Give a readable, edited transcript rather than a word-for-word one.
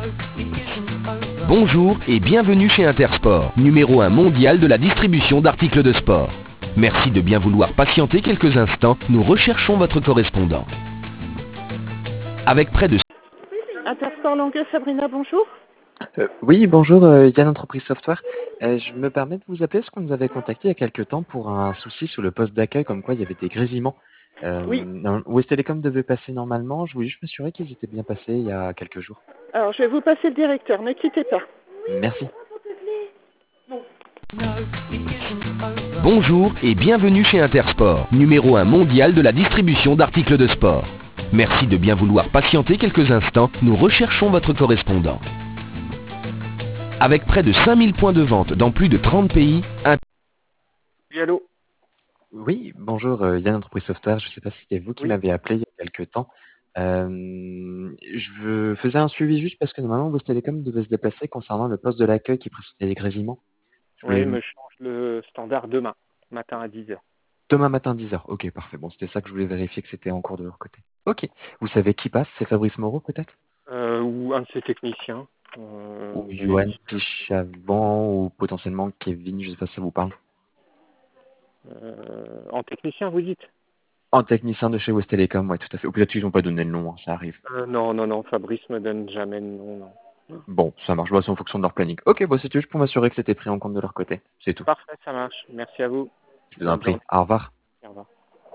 Bonjour et bienvenue chez Intersport, numéro 1 mondial de la distribution d'articles de sport. Merci de bien vouloir patienter quelques instants, nous recherchons votre correspondant. Avec près de... Intersport Longueuil, Sabrina, bonjour. Oui, bonjour, Yann Entreprise Software. Je me permets de vous appeler parce qu'on nous avait contacté il y a quelques temps pour un souci sur le poste d'accueil, comme quoi il y avait des grésillements. Oui. West Telecom devait passer normalement. Je voulais juste m'assurer qu'ils étaient bien passés il y a quelques jours. Alors, je vais vous passer le directeur, ne quittez pas. Merci. Bonjour et bienvenue chez Intersport, numéro 1 mondial de la distribution d'articles de sport. Merci de bien vouloir patienter quelques instants, nous recherchons votre correspondant. Avec près de 5000 points de vente dans plus de 30 pays, Oui, allô. Oui, bonjour, Yann Entreprise Software. Je ne sais pas si c'était vous qui Oui. m'avez appelé il y a quelques temps. Faisais un suivi juste parce que normalement West Telecom devait se déplacer concernant le poste de l'accueil qui précédait les grésillements. Oui, me change le standard demain, matin à 10h. Demain matin 10h. Ok, parfait. Bon, c'était ça que je voulais vérifier que c'était en cours de leur côté. Ok. Vous savez qui passe? C'est Fabrice Moreau peut-être? Ou un de ses techniciens. Ou Oui. Johan Pichavant ou potentiellement Kevin, je sais pas si ça vous parle. En technicien, vous dites? En technicien de chez West Telecom, ouais, tout à fait. Ou peut-être qu'ils n'ont pas donné le nom, hein, ça arrive. Non, Fabrice me donne jamais le nom, non. Bon, ça marche, bah, c'est en fonction de leur planning. Ok, bon, c'était juste pour m'assurer que c'était pris en compte de leur côté. C'est tout. Parfait, ça marche. Merci à vous. Je vous en Bonne prie. journée. Au revoir.